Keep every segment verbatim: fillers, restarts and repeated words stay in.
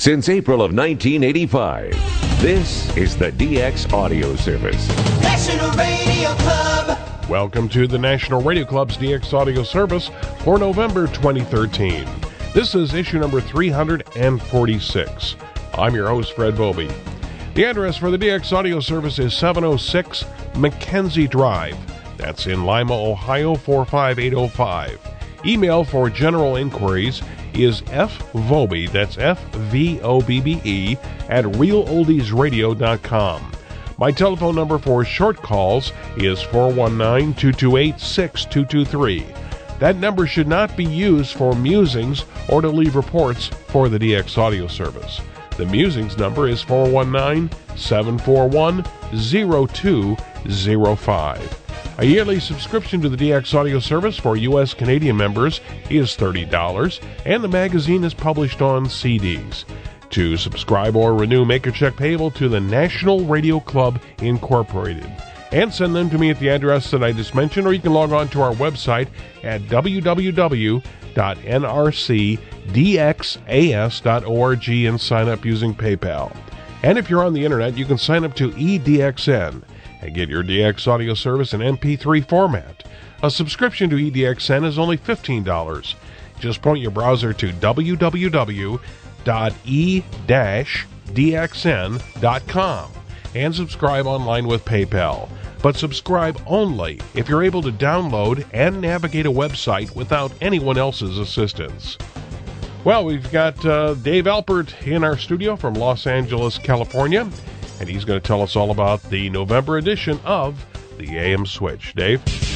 since April of nineteen eighty-five. This is the D X Audio Service. National Radio Club. Welcome to the National Radio Club's D X Audio Service for November twenty thirteen. This is issue number three hundred forty-six. I'm your host, Fred Bobey. The address for the D X Audio Service is seven oh six Mackenzie Drive. That's in Lima, Ohio, four five eight oh five. Email for general inquiries is fvobbe, that's F V O B B E, at real oldies radio dot com. My telephone number for short calls is four one nine, two two eight, six two two three. That number should not be used for musings or to leave reports for the D X Audio Service. The musings number is four one nine, seven four one, zero two zero five. A yearly subscription to the D X Audio Service for U S Canadian members is thirty dollars, and the magazine is published on C Ds. To subscribe or renew, make a check payable to the National Radio Club Incorporated. And send them to me at the address that I just mentioned, or you can log on to our website at w w w dot n r c d x a s dot org and sign up using PayPal. And if you're on the internet, you can sign up to E D X N and get your D X Audio Service in M P three format. A subscription to E D X N is only fifteen dollars. Just point your browser to w w w dot e dash d x n dot com and subscribe online with PayPal. But subscribe only if you're able to download and navigate a website without anyone else's assistance. Well, we've got uh, Dave Alpert in our studio from Los Angeles, California, and he's going to tell us all about the November edition of the A M Switch. Dave?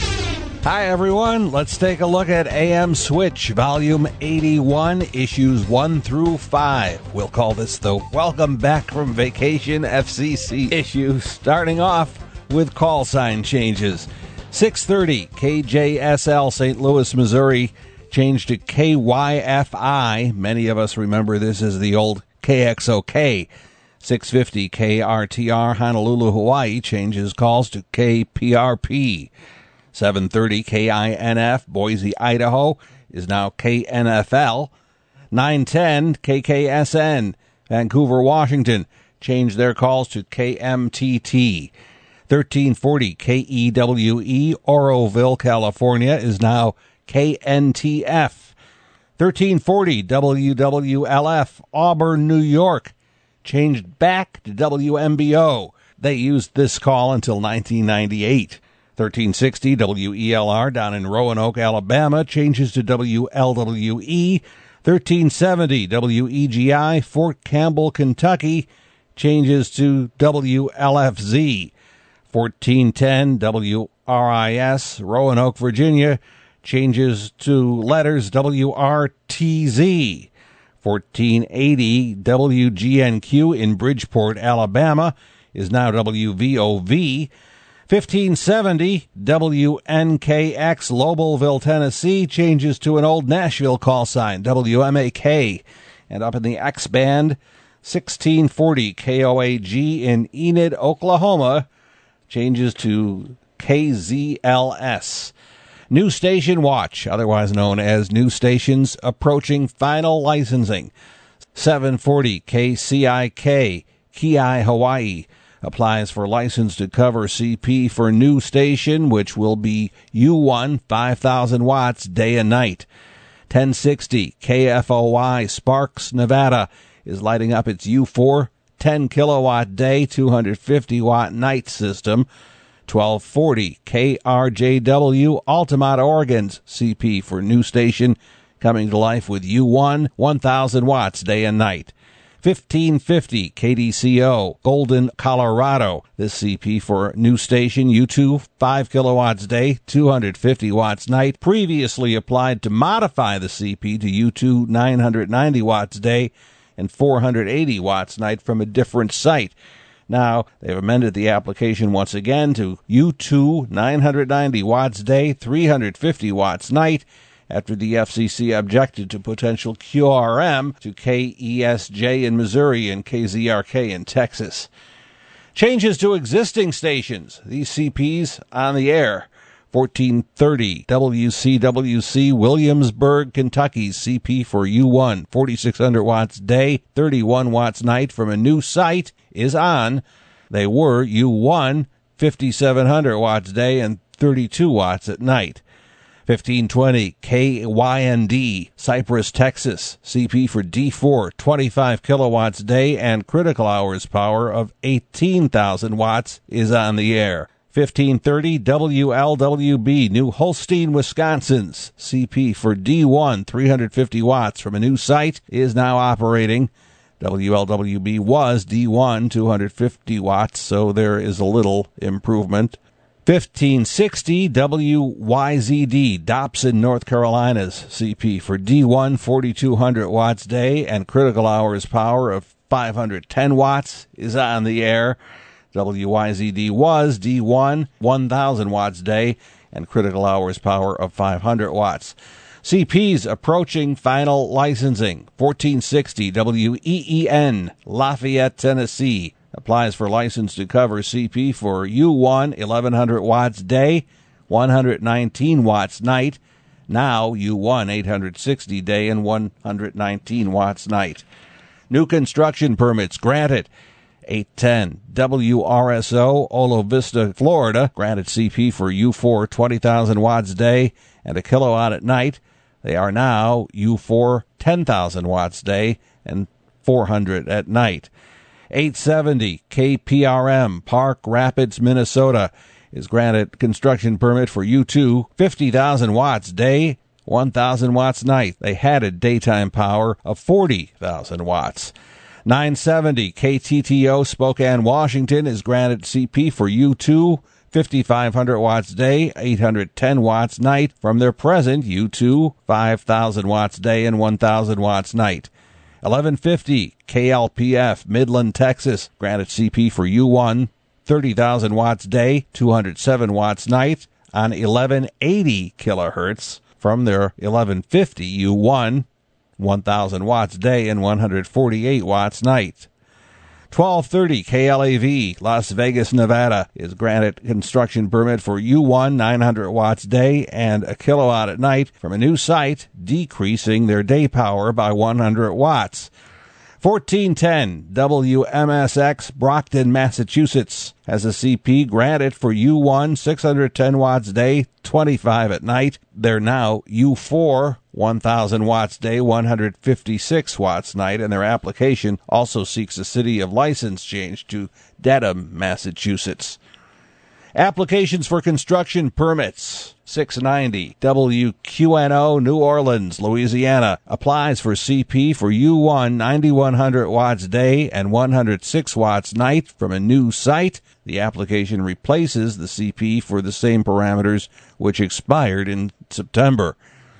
Hi, everyone. Let's take a look at A M Switch, Volume eighty-one, Issues one through five. We'll call this the Welcome Back from Vacation F C C issue, starting off with call sign changes. six thirty, K J S L, Saint Louis, Missouri, changed to K Y F I. Many of us remember this as the old K X O K. six fifty, K R T R, Honolulu, Hawaii, changes calls to K P R P. seven thirty, K I N F, Boise, Idaho, is now K N F L. nine ten, K K S N, Vancouver, Washington, changed their calls to K M T T. thirteen forty, K E W E, Oroville, California, is now K N T F. thirteen forty, W W L F, Auburn, New York, changed back to W M B O. They used this call until nineteen ninety-eight. thirteen sixty, W E L R, down in Roanoke, Alabama, changes to W L W E. thirteen seventy, W E G I, Fort Campbell, Kentucky, changes to W L F Z. fourteen ten, W R I S, Roanoke, Virginia, changes to letters W R T Z. fourteen eighty, W G N Q in Bridgeport, Alabama, is now W V O V. fifteen seventy, W N K X, Lobelville, Tennessee, changes to an old Nashville call sign, W M A K. And up in the X band, sixteen forty, K O A G in Enid, Oklahoma, changes to K Z L S. New Station Watch, otherwise known as New Stations, approaching final licensing. seven forty, K C I K, Kiai, Hawaii, applies for license to cover C P for new station, which will be U one, five thousand watts, day and night. ten sixty, K F O Y, Sparks, Nevada, is lighting up its U four, ten kilowatt day, two hundred fifty watt night system. twelve forty, K R J W, Altamont, Oregon's C P for new station, coming to life with U one, one thousand watts, day and night. fifteen fifty, K D C O, Golden, Colorado. This C P for new station, U two, five kilowatts day, two hundred fifty watts night. Previously applied to modify the C P to U two, nine hundred ninety watts day and four hundred eighty watts night from a different site. Now, they've amended the application once again to U two, nine hundred ninety watts day, three hundred fifty watts night, after the F C C objected to potential Q R M to K E S J in Missouri and K Z R K in Texas. Changes to existing stations. These C Ps on the air. fourteen thirty W C W C Williamsburg, Kentucky, C P for U one, forty-six hundred watts day, thirty-one watts night from a new site is on. They were U one, fifty-seven hundred watts day and thirty-two watts at night. fifteen twenty K Y N D, Cypress, Texas, C P for D four, twenty-five kilowatts day and critical hours power of eighteen thousand watts is on the air. fifteen thirty W L W B, New Holstein, Wisconsin's C P for D one, three hundred fifty watts from a new site is now operating. W L W B was D one, two hundred fifty watts, so there is a little improvement. fifteen sixty W Y Z D, Dobson, North Carolina's C P for D one, forty-two hundred watts day and critical hours power of five hundred ten watts is on the air. W Y Z D was D one, one thousand watts day and critical hours power of five hundred watts. C P's approaching final licensing. fourteen sixty W E E N, Lafayette, Tennessee, applies for license to cover C P for U one, eleven hundred watts day, one hundred nineteen watts night. Now U one, eight hundred sixty day and one hundred nineteen watts night. New construction permits granted. eight ten W R S O, Olo Vista, Florida, granted C P for U four, twenty thousand watts day and a kilowatt at night. They are now U four, ten thousand watts day and four hundred at night. eight seventy K P R M, Park Rapids, Minnesota, is granted construction permit for U two, fifty thousand watts day, one thousand watts night. They had a daytime power of forty thousand watts. nine seventy K T T O, Spokane, Washington, is granted C P for U two, fifty-five hundred watts day, eight hundred ten watts night from their present U two, five thousand watts day and one thousand watts night. eleven fifty K L P F, Midland, Texas, granted C P for U one, thirty thousand watts day, two hundred seven watts night on eleven eighty kilohertz from their eleven fifty U one, one thousand watts day and one hundred forty-eight watts night. twelve thirty K L A V, Las Vegas, Nevada, is granted construction permit for U one, nine hundred watts day and a kilowatt at night from a new site, decreasing their day power by one hundred watts. fourteen ten W M S X, Brockton, Massachusetts, has a C P granted for U one, six hundred ten watts day, twenty-five at night. They're now U four, one thousand watts day, one hundred fifty-six watts night, and their application also seeks a city of license change to Dedham, Massachusetts. Applications for construction permits. six ninety W Q N O, New Orleans, Louisiana, applies for C P for U one, ninety-one hundred watts day and one hundred six watts night from a new site. The application replaces the C P for the same parameters which expired in September.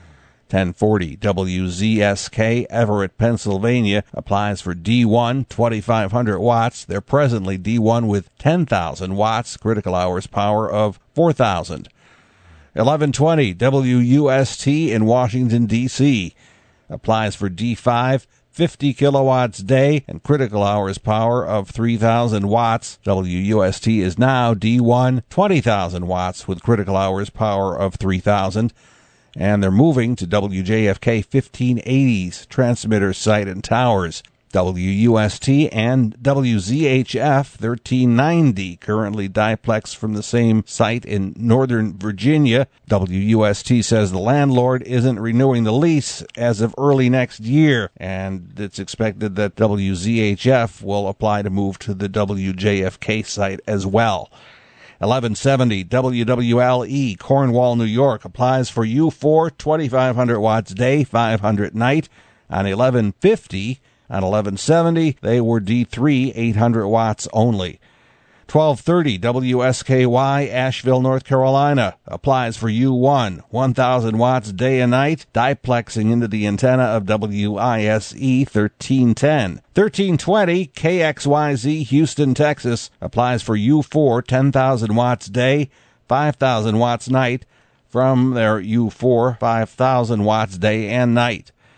ten forty W Z S K, Everett, Pennsylvania, applies for D one, twenty-five hundred watts. They're presently D one with ten thousand watts, critical hours power of four thousand. eleven twenty W U S T in Washington, D C, applies for D five, fifty kilowatts day and critical hours power of three thousand watts. W U S T is now D one, twenty thousand watts with critical hours power of three thousand. And they're moving to W J F K fifteen eighty's transmitter site and towers. W U S T and W Z H F thirteen ninety, currently diplex from the same site in Northern Virginia. W U S T says the landlord isn't renewing the lease as of early next year, and it's expected that W Z H F will apply to move to the W J F K site as well. eleven seventy W W L E, Cornwall, New York, applies for U four, twenty-five hundred watts day, five hundred night on eleven fifty. On eleven seventy, they were D three, eight hundred watts only. twelve thirty W S K Y, Asheville, North Carolina, applies for U one, one thousand watts day and night, diplexing into the antenna of W I S E thirteen ten. thirteen twenty K X Y Z, Houston, Texas, applies for U four, ten thousand watts day, five thousand watts night from their U four, five thousand watts day and night.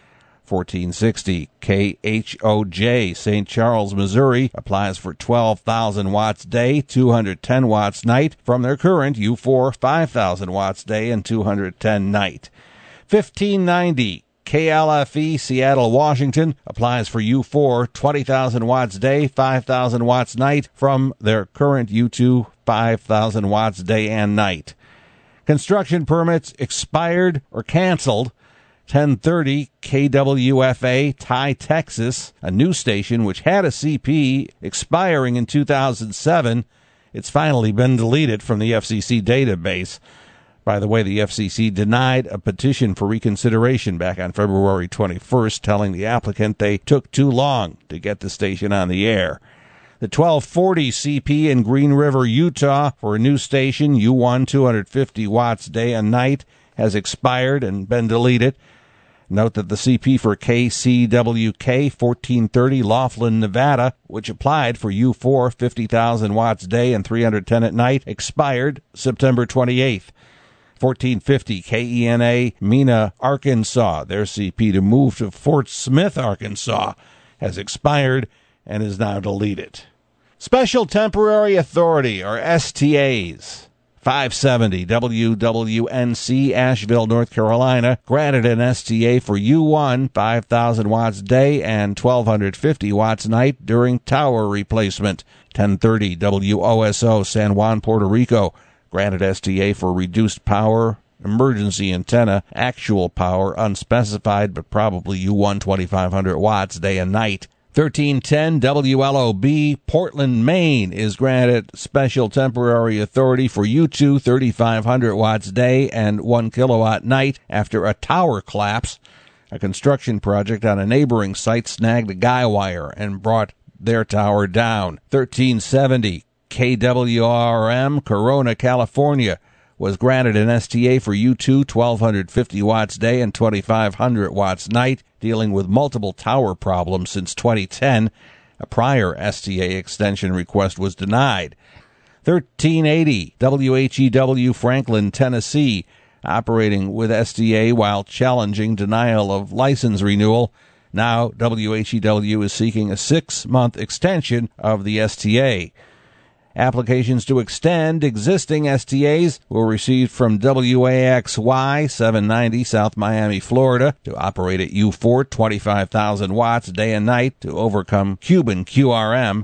fourteen sixty K H O J, Saint Charles, Missouri, applies for twelve thousand watts day, two hundred ten watts night from their current U four five thousand watts day and two hundred ten night. fifteen ninety K L F E, Seattle, Washington, applies for U four twenty thousand watts day, five thousand watts night from their current U two five thousand watts day and night. Construction permits expired or canceled. ten thirty K W F A, Ty, Texas, a news station which had a C P expiring in two thousand seven. It's finally been deleted from the F C C database. By the way, the F C C denied a petition for reconsideration back on February twenty-first, telling the applicant they took too long to get the station on the air. The twelve forty C P in Green River, Utah, for a new station, U one two hundred fifty watts day and night, has expired and been deleted. Note that the C P for K C W K fourteen thirty Laughlin, Nevada, which applied for U four fifty thousand watts day and three hundred ten at night, expired September twenty-eighth. fourteen fifty K E N A, Mena, Arkansas, their C P to move to Fort Smith, Arkansas, has expired and is now deleted. Special Temporary Authority, or S T As. five seventy W W N C, Asheville, North Carolina, granted an S T A for U one five thousand watts day and twelve fifty watts night during tower replacement. ten thirty W O S O, San Juan, Puerto Rico, granted S T A for reduced power, emergency antenna, actual power, unspecified, but probably U one twenty-five hundred watts day and night. thirteen ten W L O B, Portland, Maine, is granted special temporary authority for U two thirty-five hundred watts day and one kilowatt night after a tower collapse. A construction project on a neighboring site snagged a guy wire and brought their tower down. thirteen seventy K W R M, Corona, California, was granted an S T A for U two twelve fifty watts day and twenty-five hundred watts night, dealing with multiple tower problems since twenty ten. A prior S T A extension request was denied. thirteen eighty W H E W, Franklin, Tennessee, operating with S T A while challenging denial of license renewal. Now W H E W is seeking a six-month extension of the S T A. Applications to extend existing S T As were received from W A X Y, seven ninety South Miami, Florida, to operate at U four twenty-five thousand watts day and night to overcome Cuban Q R M.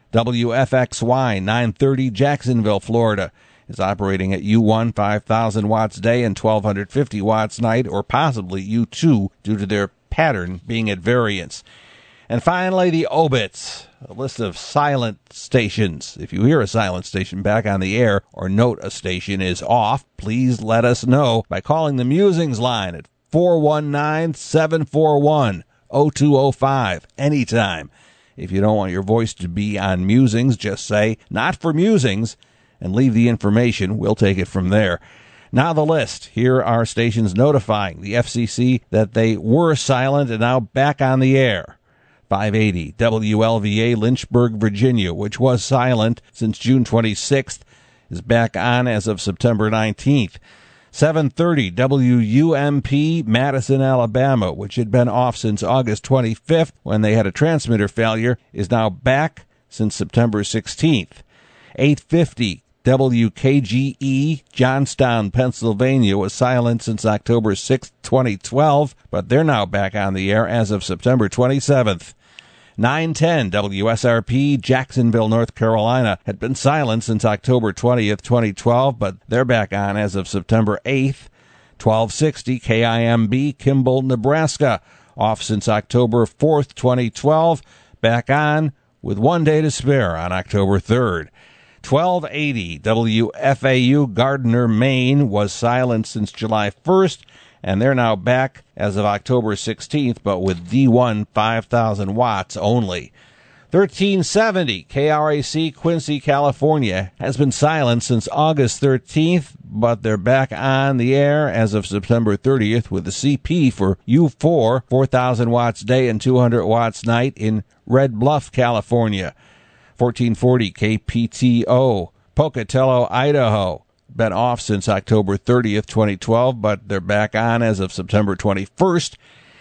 W F X Y, nine thirty Jacksonville, Florida, is operating at U one five thousand watts day and twelve fifty watts night, or possibly U two, due to their pattern being at variance. And finally, the obits, a list of silent stations. If you hear a silent station back on the air or note a station is off, please let us know by calling the Musings line at four one nine, seven four one, zero two zero five anytime. If you don't want your voice to be on Musings, just say, "Not for Musings," and leave the information. We'll take it from there. Now the list. Here are stations notifying the F C C that they were silent and now back on the air. five eighty W L V A, Lynchburg, Virginia, which was silent since June twenty-sixth, is back on as of September nineteenth. seven thirty W U M P, Madison, Alabama, which had been off since August twenty-fifth when they had a transmitter failure, is now back since September sixteenth. eight fifty W K G E, Johnstown, Pennsylvania, was silent since October sixth, twenty twelve, but they're now back on the air as of September twenty-seventh. nine ten W S R P, Jacksonville, North Carolina, had been silent since October twentieth, twenty twelve, but they're back on as of September eighth. twelve sixty K I M B, Kimball, Nebraska, off since October fourth, twenty twelve, back on with one day to spare on October third. twelve eighty W F A U, Gardner, Maine, was silent since July first, and they're now back as of October sixteenth, but with D one five thousand watts only. thirteen seventy K R A C, Quincy, California, has been silent since August thirteenth, but they're back on the air as of September thirtieth with the C P for U four, four thousand watts day and two hundred watts night in Red Bluff, California. fourteen forty K P T O, Pocatello, Idaho, been off since October thirtieth, twenty twelve, but they're back on as of September twenty-first.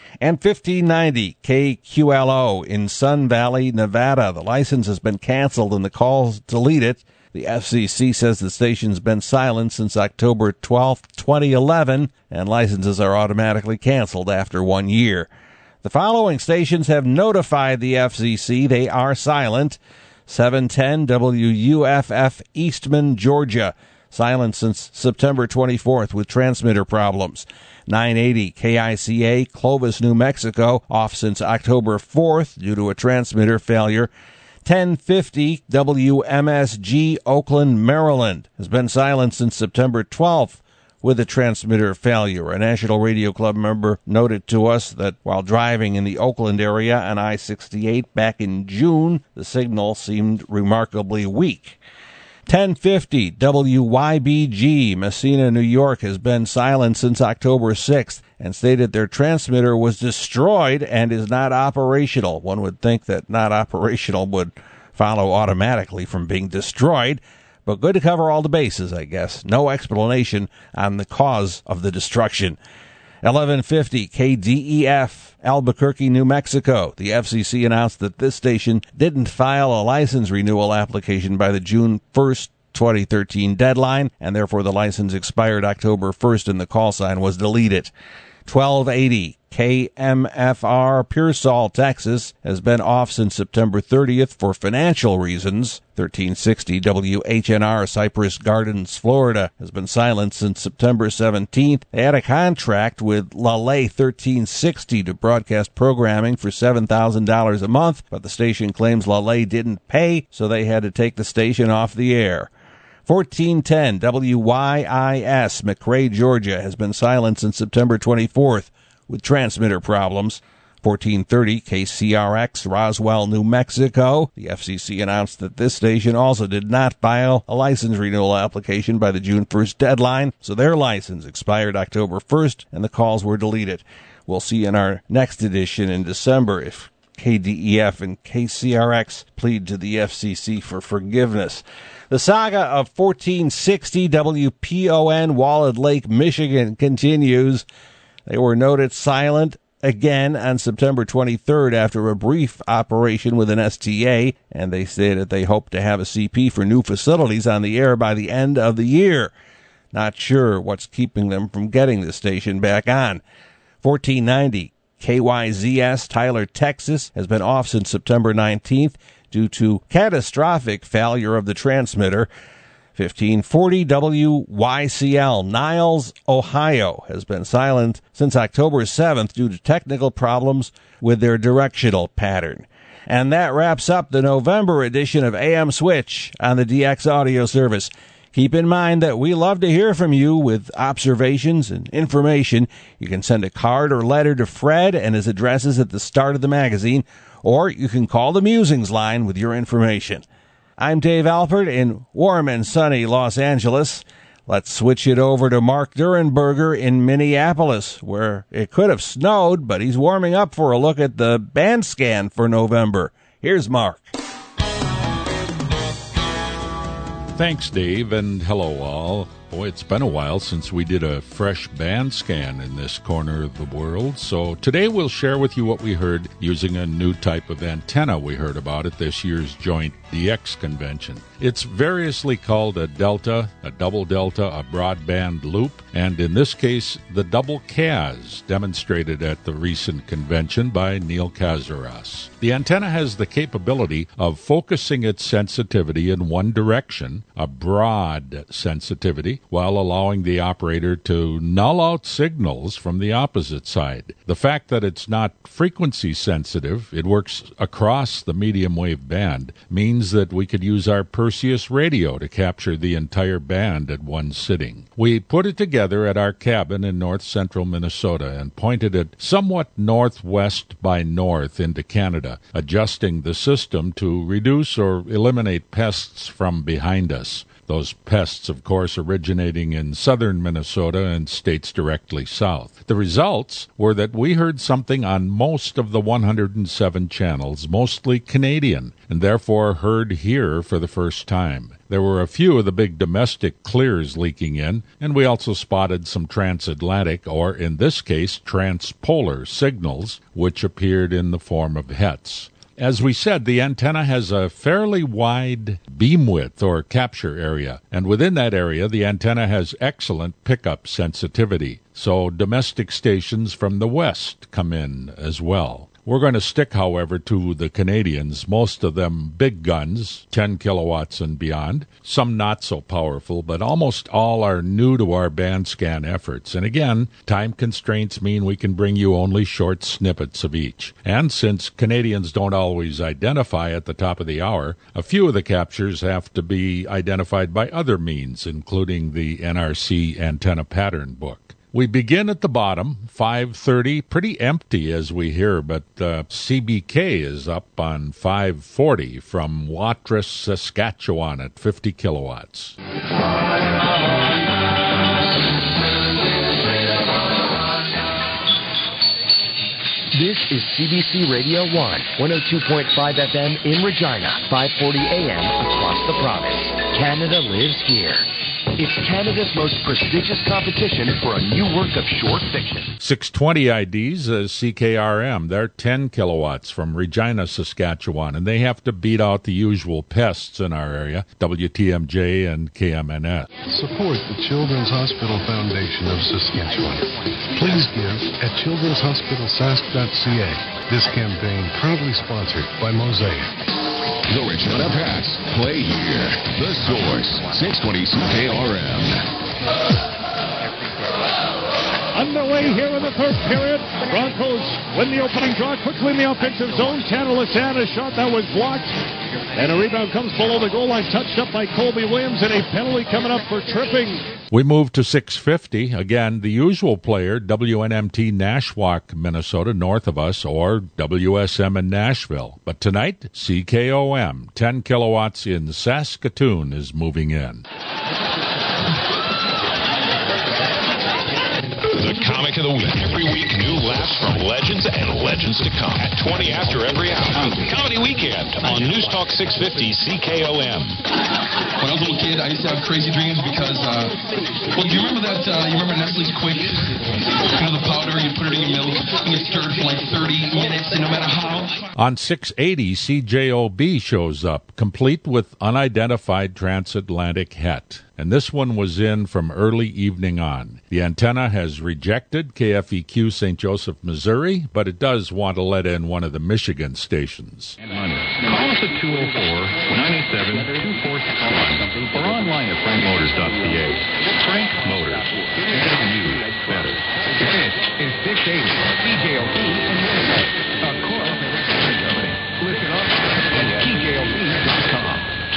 And fifteen ninety K Q L O in Sun Valley, Nevada. The license has been canceled and the calls deleted. The F C C says the station's been silent since October twelfth, twenty eleven, and licenses are automatically canceled after one year. The following stations have notified the F C C they are silent. seven ten W U F F Eastman, Georgia. Silent since September twenty-fourth with transmitter problems. nine eighty K I C A, Clovis, New Mexico, off since October fourth due to a transmitter failure. ten fifty W M S G, Oakland, Maryland, has been silent since September twelfth with a transmitter failure. A National Radio Club member noted to us that while driving in the Oakland area on I sixty-eight back in June, the signal seemed remarkably weak. ten fifty W Y B G, Messina, New York, has been silent since October sixth and stated their transmitter was destroyed and is not operational. One would think that not operational would follow automatically from being destroyed, but good to cover all the bases, I guess. No explanation on the cause of the destruction. eleven fifty K D E F, Albuquerque, New Mexico. The F C C announced that this station didn't file a license renewal application by the June first, twenty thirteen deadline, and therefore the license expired October first and the call sign was deleted. twelve eighty K M F R, Pearsall, Texas, has been off since September thirtieth for financial reasons. thirteen sixty W H N R, Cypress Gardens, Florida, has been silent since September seventeenth. They had a contract with Lale thirteen sixty to broadcast programming for seven thousand dollars a month, but the station claims Lale didn't pay, so they had to take the station off the air. fourteen ten W Y I S, McRae, Georgia, has been silent since September twenty-fourth with transmitter problems. fourteen thirty K C R X, Roswell, New Mexico. The F C C announced that this station also did not file a license renewal application by the June first deadline, so their license expired October first and the calls were deleted. We'll see in our next edition in December if K D E F and K C R X plead to the F C C for forgiveness. The saga of fourteen sixty W P O N, Wallet Lake, Michigan continues. They were noted silent again on September twenty-third after a brief operation with an S T A, and they stated they hope to have a C P for new facilities on the air by the end of the year. Not sure what's keeping them from getting the station back on. fourteen ninety K Y Z S, Tyler, Texas, has been off since September nineteenth due to catastrophic failure of the transmitter. fifteen forty W Y C L, Niles, Ohio, has been silent since October seventh due to technical problems with their directional pattern. And that wraps up the November edition of A M Switch on the D X Audio Service. Keep in mind that we love to hear from you with observations and information. You can send a card or letter to Fred and his address is at the start of the magazine, or you can call the Musings line with your information. I'm Dave Alpert in warm and sunny Los Angeles. Let's switch it over to Mark Durenberger in Minneapolis, where it could have snowed, but he's warming up for a look at the band scan for November. Here's Mark. Thanks, Dave, and hello all. Boy, it's been a while since we did a fresh band scan in this corner of the world, so today we'll share with you what we heard using a new type of antenna we heard about at this year's joint D X convention. It's variously called a delta, a double delta, a broadband loop, and in this case, the double C A S, demonstrated at the recent convention by Neil Kazaras. The antenna has the capability of focusing its sensitivity in one direction, a broad sensitivity, while allowing the operator to null out signals from the opposite side. The fact that it's not frequency sensitive, it works across the medium wave band, means that we could use our Perseus radio to capture the entire band at one sitting. We put it together at our cabin in north central Minnesota and pointed it somewhat northwest by north into Canada, adjusting the system to reduce or eliminate pests from behind us. Those pests, of course, originating in southern Minnesota and states directly south. The results were that we heard something on most of the one hundred seven channels, mostly Canadian, and therefore heard here for the first time. There were a few of the big domestic clears leaking in, and we also spotted some transatlantic, or in this case, transpolar signals, which appeared in the form of H E Ts. As we said, the antenna has a fairly wide beam width or capture area, and within that area the antenna has excellent pickup sensitivity, so domestic stations from the west come in as well. We're going to stick, however, to the Canadians, most of them big guns, ten kilowatts and beyond, some not so powerful, but almost all are new to our band scan efforts. And again, time constraints mean we can bring you only short snippets of each. And since Canadians don't always identify at the top of the hour, a few of the captures have to be identified by other means, including the N R C antenna pattern book. We begin at the bottom, five thirty, pretty empty as we hear, but uh, C B K is up on five forty from Watrous, Saskatchewan at fifty kilowatts. This is C B C Radio one, one oh two point five F M in Regina, five forty A M across the province. Canada lives here. It's Canada's most prestigious competition for a new work of short fiction. six twenty I Ds is C K R M. They're ten kilowatts from Regina, Saskatchewan, and they have to beat out the usual pests in our area, W T M J and K M N S. Support the Children's Hospital Foundation of Saskatchewan. Please give at children's hospital sask dot c a. This campaign proudly sponsored by Mosaic. The Regina Pats play here. The Source, six twenty C K R M. Underway here in the third period. Broncos win the opening draw quickly in the offensive zone. Tanner Lassana, a shot that was blocked. And a rebound comes below the goal line, touched up by Colby Williams, and a penalty coming up for tripping. We move to six fifty. Again, the usual player, W N M T Nashwauk, Minnesota, north of us, or W S M in Nashville. But tonight, C K O M, ten kilowatts in Saskatoon, is moving in. The Comic of the Week. Every week, new laughs from legends and legends to come. At twenty after every hour. Comedy Weekend on News Talk six fifty C K O M. When I was a little kid, I used to have crazy dreams because, uh, well, do you remember that, uh, you remember Nestle's Quick? You know, the powder, you put it in your milk, and you stir it for like thirty minutes, and no matter how. On six eighty, C J O B shows up, complete with unidentified transatlantic H E T. And this one was in from early evening on. The antenna has rejected K F E Q Saint Joseph, Missouri, but it does want to let in one of the Michigan stations. Call us at two oh four, nine eight seven, two four six one or online at frank motors dot c a. Frank Motors. Making you better. This is six eighty C J O B in Winnipeg. Of course, listen up at T J O B dot com.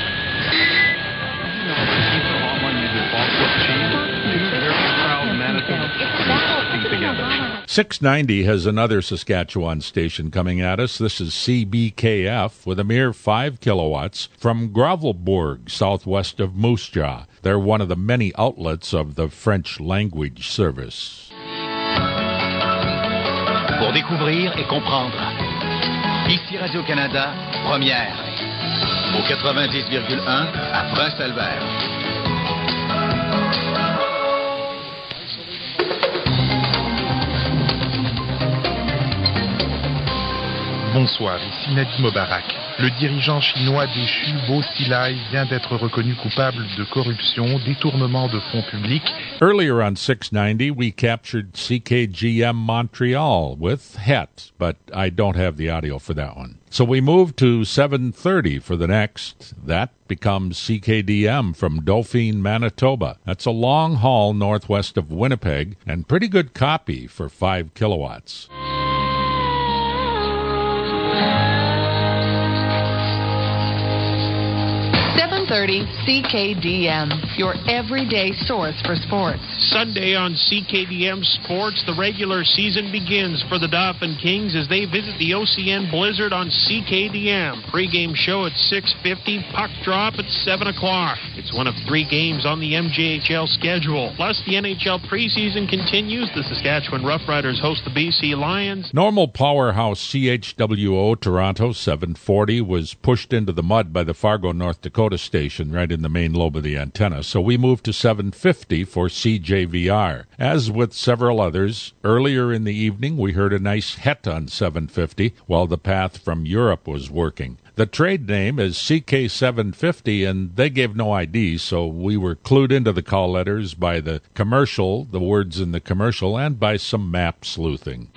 six ninety has another Saskatchewan station coming at us. This is C B K F with a mere five kilowatts from Gravelbourg, southwest of Moose Jaw. They're one of the many outlets of the French language service. Pour découvrir et comprendre. Ici Radio-Canada, première. Au quatre-vingt-dix virgule un à Prince-Albert. Bonsoir, ici Nadim Mobarak. Le dirigeant chinois déchu Bo Xilai vient d'être reconnu coupable de corruption, détournement de fonds publics. Earlier on six ninety, we captured C K G M Montreal with H E T, but I don't have the audio for that one. So we move to seven thirty for the next. That becomes C K D M from Dauphine, Manitoba. That's a long haul northwest of Winnipeg and pretty good copy for five kilowatts. seven thirty C K D M, your everyday source for sports. Sunday on C K D M Sports, the regular season begins for the Dauphin Kings as they visit the O C N Blizzard on C K D M. Pre-game show at six fifty, puck drop at seven o'clock. It's one of three games on the M J H L schedule. Plus, the N H L preseason continues. The Saskatchewan Roughriders host the B C Lions. Normal powerhouse C H W O Toronto seven forty was pushed into the mud by the Fargo, North Dakota station right in the main lobe of the antenna, so we moved to seven fifty for C J V R. As with several others, earlier in the evening we heard a nice het on seven fifty while the path from Europe was working. The trade name is C K seven fifty, and they gave no I D, so we were clued into the call letters by the commercial, the words in the commercial, and by some map sleuthing.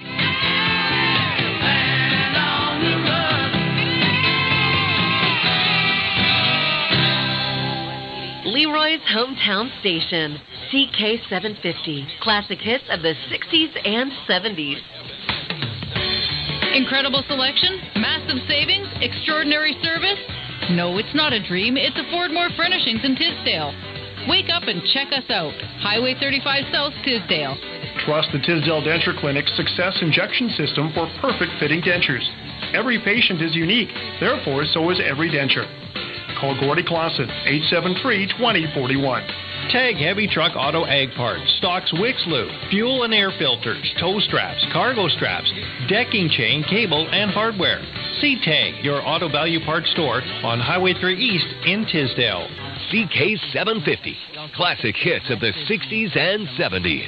Leroy's hometown station, C K seven fifty. Classic hits of the sixties and seventies. Incredible selection, massive savings, extraordinary service. No, it's not a dream. It's a Ford Moore Furnishings in Tisdale. Wake up and check us out. Highway thirty-five South, Tisdale. Trust the Tisdale Denture Clinic's Success Injection System for perfect fitting dentures. Every patient is unique, therefore so is every denture. Call Gordy Clausen, eight seven three, two zero four one. Tag Heavy Truck Auto Ag Parts stocks Wix Lube, fuel and air filters, tow straps, cargo straps, decking chain, cable, and hardware. See Tag, your auto value parts store on Highway three East in Tisdale. C K seven fifty, classic hits of the sixties and seventies.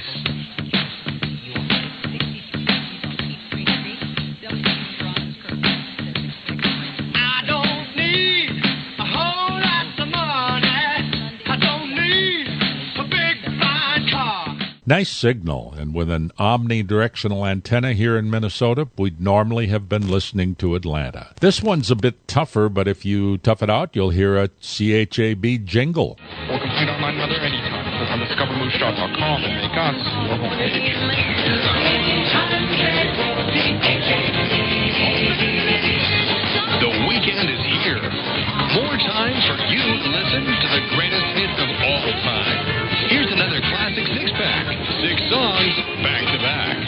Nice signal, and with an omnidirectional antenna here in Minnesota, we'd normally have been listening to Atlanta. This one's a bit tougher, but if you tough it out, you'll hear a C H A B jingle. Or complete online weather anytime. Click on discover moose dot com and make us your homepage. The weekend is here. More time for you to listen to the greatest hits of all time. Here's another classic six-pack. Six songs back to back.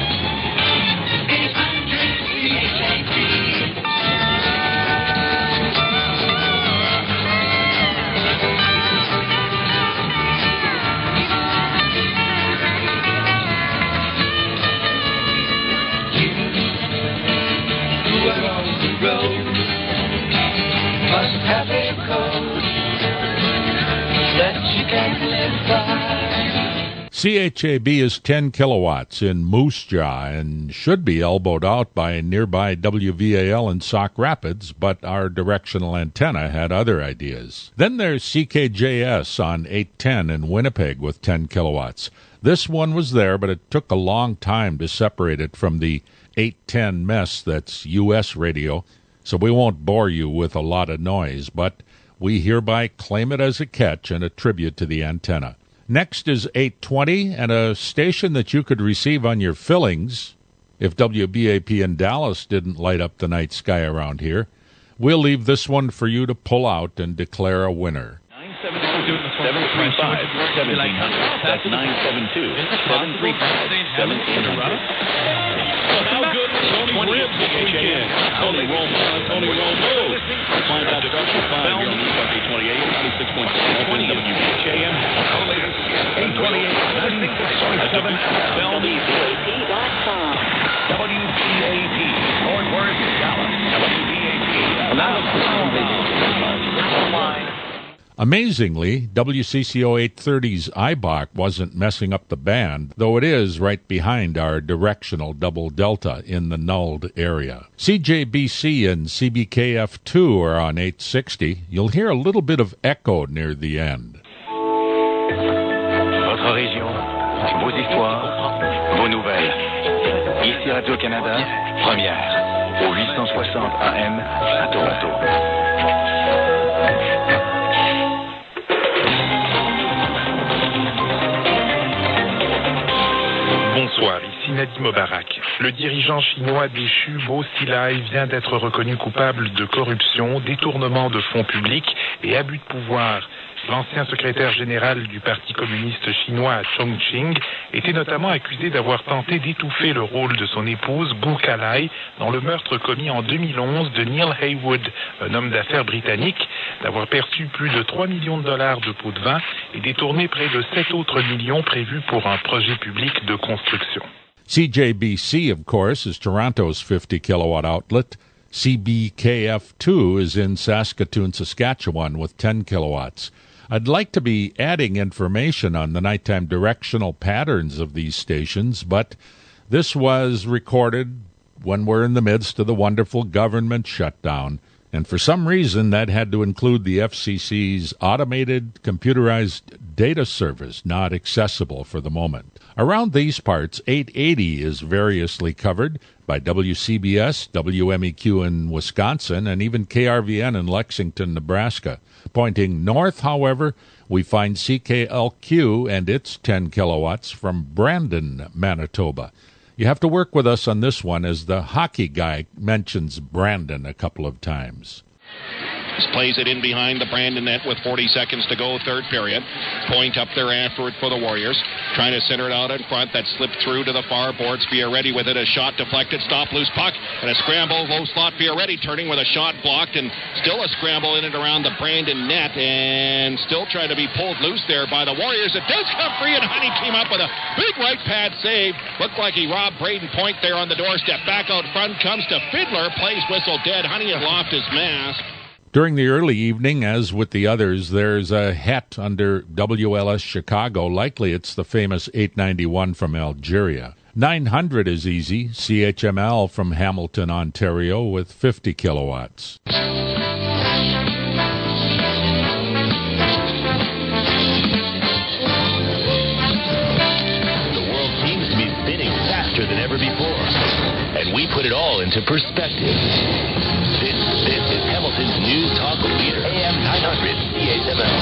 You are on the road, must have a code that you can live by. C H A B is ten kilowatts in Moose Jaw and should be elbowed out by nearby W V A L in Sauk Rapids, but our directional antenna had other ideas. Then there's C K J S on eight ten in Winnipeg with ten kilowatts. This one was there, but it took a long time to separate it from the eight ten mess that's U S radio, so we won't bore you with a lot of noise, but we hereby claim it as a catch and a tribute to the antenna. Next is eight twenty, and a station that you could receive on your fillings if W B A P in Dallas didn't light up the night sky around here. We'll leave this one for you to pull out and declare a winner. seven three five, seventeen hundred. That's nine seven two, seven three five, seventeen hundred. How good was Tony Rib this weekend? Tony Romo. Tony Romo. Find out direction five here on News Talk eight twenty-eight, ninety-six point six F M W B H A M. eight twenty-eight, ninety-six point seven W B A P dot com. W B A P, Fort Worth, Dallas. W B A P. Amazingly, W C C O eight thirty's I B A C wasn't messing up the band, though it is right behind our directional double delta in the nulled area. C J B C and C B K F two are on eight sixty. You'll hear a little bit of echo near the end. Votre région, vos histoires, vos nouvelles. Ici Radio-Canada, première, au huit cent soixante A M à Toronto. Bonsoir, ici ici Nadim Obarak. Le dirigeant chinois déchu Bo Xilai vient d'être reconnu coupable de corruption, détournement de fonds publics et abus de pouvoir. L'ancien secrétaire général du Parti communiste chinois, Chongqing, était notamment accusé d'avoir tenté d'étouffer le rôle de son épouse, Gu Kalai, dans le meurtre commis en deux mille onze de Neil Haywood, un homme d'affaires britannique, d'avoir perçu plus de trois millions de dollars de pots de vin et détourné près de sept autres millions prévus pour un projet public de construction. C J B C, of course, is Toronto's fifty kilowatt outlet. C B K F two is in Saskatoon, Saskatchewan with ten kilowatts. I'd like to be adding information on the nighttime directional patterns of these stations, but this was recorded when we're in the midst of the wonderful government shutdown, and for some reason that had to include the F C C's automated computerized data service, not accessible for the moment. Around these parts, eight eighty is variously covered by W C B S, W M E Q in Wisconsin, and even K R V N in Lexington, Nebraska. Pointing north, however, we find C K L Q and its ten kilowatts from Brandon, Manitoba. You have to work with us on this one, as the hockey guy mentions Brandon a couple of times. Plays it in behind the Brandon net with forty seconds to go, third period. Point up there afterward for the Warriors. Trying to center it out in front. That slipped through to the far boards. Fioretti with it. A shot deflected. Stop, loose puck. And a scramble. Low slot. Fioretti turning with a shot blocked. And still a scramble in and around the Brandon net. And still trying to be pulled loose there by the Warriors. It does come free, and Honey came up with a big right pad save. Looked like he robbed Braden Point there on the doorstep. Back out front comes to Fiddler. Plays whistle dead. Honey had lost his mask. During the early evening, as with the others, there's a het under W L S Chicago. Likely it's the famous eight ninety-one from Algeria. nine hundred is easy. C H M L from Hamilton, Ontario, with fifty kilowatts. The world seems to be spinning faster than ever before, and we put it all into perspective. This, this is Hamilton's News Talk Leader, A M nine hundred C H M L.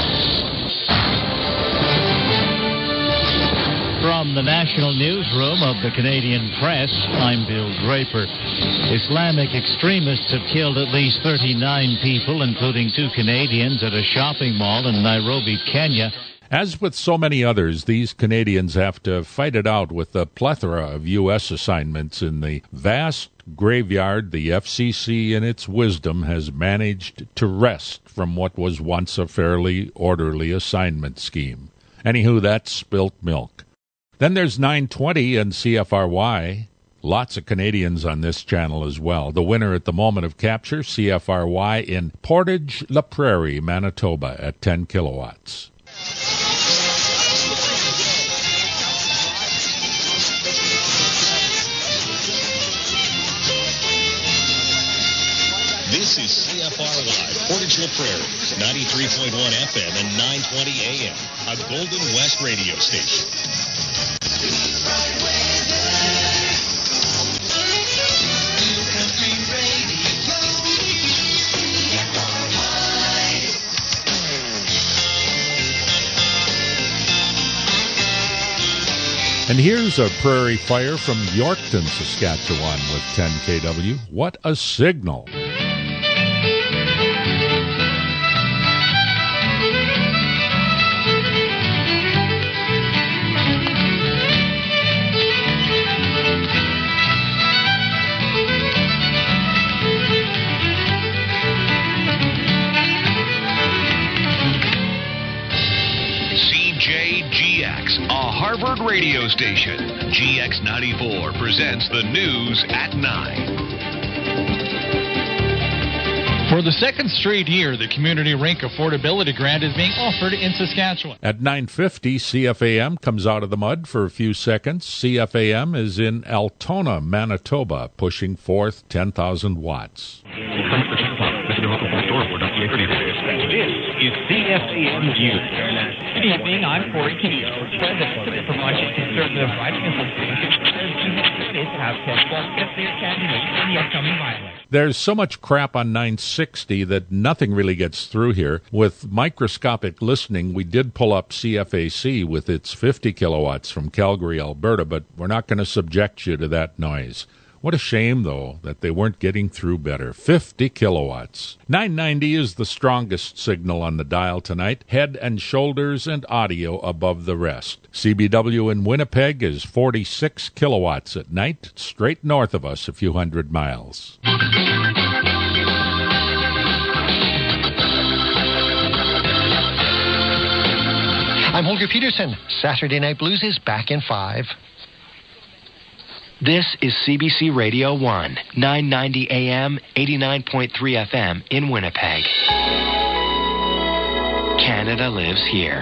From the National Newsroom of the Canadian Press, I'm Bill Draper. Islamic extremists have killed at least thirty-nine people, including two Canadians, at a shopping mall in Nairobi, Kenya. As with so many others, these Canadians have to fight it out with the plethora of U S assignments in the vast graveyard the F C C, in its wisdom, has managed to wrest from what was once a fairly orderly assignment scheme. Anywho, that's spilt milk. Then there's nine twenty and C F R Y. Lots of Canadians on this channel as well. The winner at the moment of capture, C F R Y in Portage La Prairie, Manitoba, at ten kilowatts. This is C F R Y, Portage La Prairie, ninety-three point one F M and nine twenty A M, a Golden West radio station. And here's a prairie fire from Yorkton, Saskatchewan with ten K W. What a signal! Harvard radio station. G X ninety-four presents the news at nine. For the second straight year, the Community Rink Affordability Grant is being offered in Saskatchewan. At nine fifty, C F A M comes out of the mud for a few seconds. C F A M is in Altona, Manitoba, pushing forth ten thousand watts. This is C F A M News. Good evening. I'm Corey Canito, president of the Vermont Conservative Riding Association. It's half past one. Get their candidates for the upcoming violence. There's so much crap on nine sixty that nothing really gets through here. With microscopic listening, we did pull up C F A C with its fifty kilowatts from Calgary, Alberta, but we're not going to subject you to that noise. What a shame, though, that they weren't getting through better. fifty kilowatts. nine ninety is the strongest signal on the dial tonight. Head and shoulders and audio above the rest. C B W in Winnipeg is forty-six kilowatts at night, straight north of us a few hundred miles. I'm Holger Peterson. Saturday Night Blues is back in five. This is C B C Radio one, nine ninety A M, eighty-nine point three F M in Winnipeg. Canada lives here.